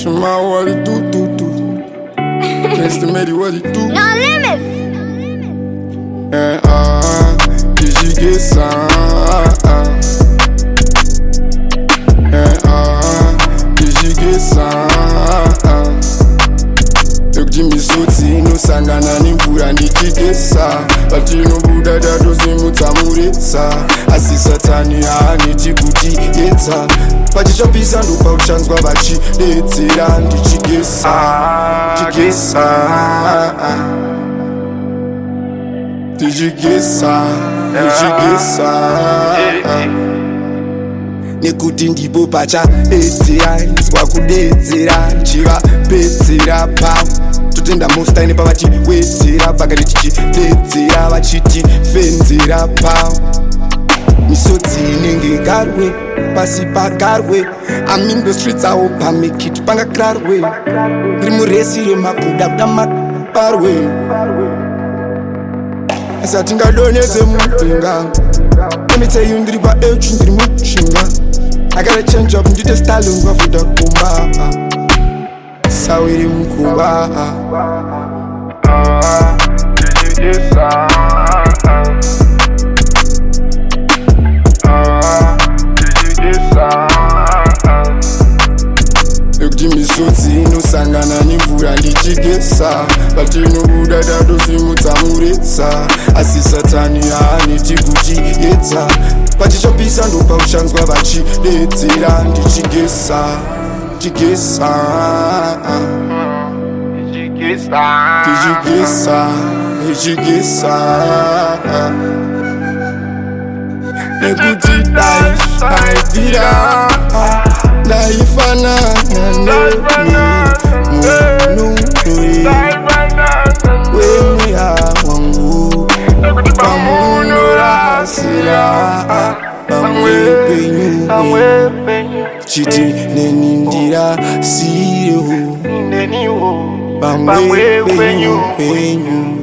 Shema, what it do. Mr. Medi, what it do? No limits. Did you get some? Did you get some? Jimmy Soti no sangana nimvura ndichigesa Batino buda dado zimutsamuresa Asi satani haaneti kuti yetsa Pachishapisa ndopa uchanzwa vachidetsera ndichigesa Ndichigesa Nekuti ndipo pachadetsera Nzwa kudetsera nchivapedzera pavo totenda mustaine pavachibwedzera vakati tichidetsera vachitifenzera pavo misodzi inenge garwe pasi pagarwe I'm in the streets awo pamekiti pangakarwe ndiri muresi remakuda kuda maparwe asi hatingadoneze mupenga emitseyu ndiri paechu ndiri muchinga I gotta change up ndite style ngwafuda kumba Sawiri mkumba Ekuti misodzi inosangana nimvura ndichigesa Batino buda dado zimutsamuresa Asi satani haaneti kuti yetsa Pachishapisa ndopa uchanzwa vachidetsera ndichigesa Nekuti daifira Daifanana nemi Wemia wangu Pamuno rasira Bamwe penyu Chiti nenindira siyo Bamwe penyu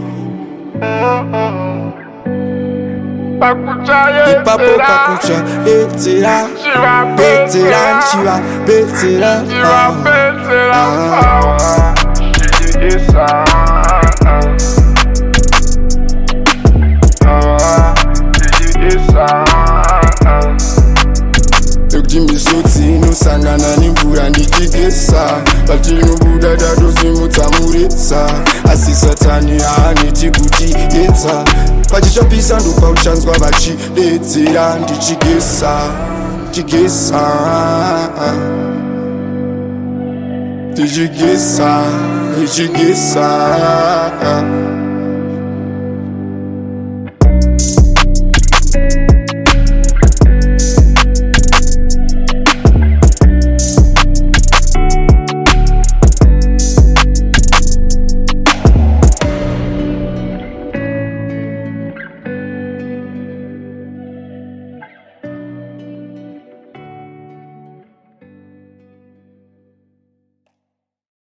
Ipapo pakucha betera nchiva betera Ekuti misodzi inosangana nimvura ndichigesa Batino buda dado zimutsamuresa Asi satani haaneti kuti yetsa Pachishapisa ndopa uchanzwa vachidetsera ndichigesa Ndichigesa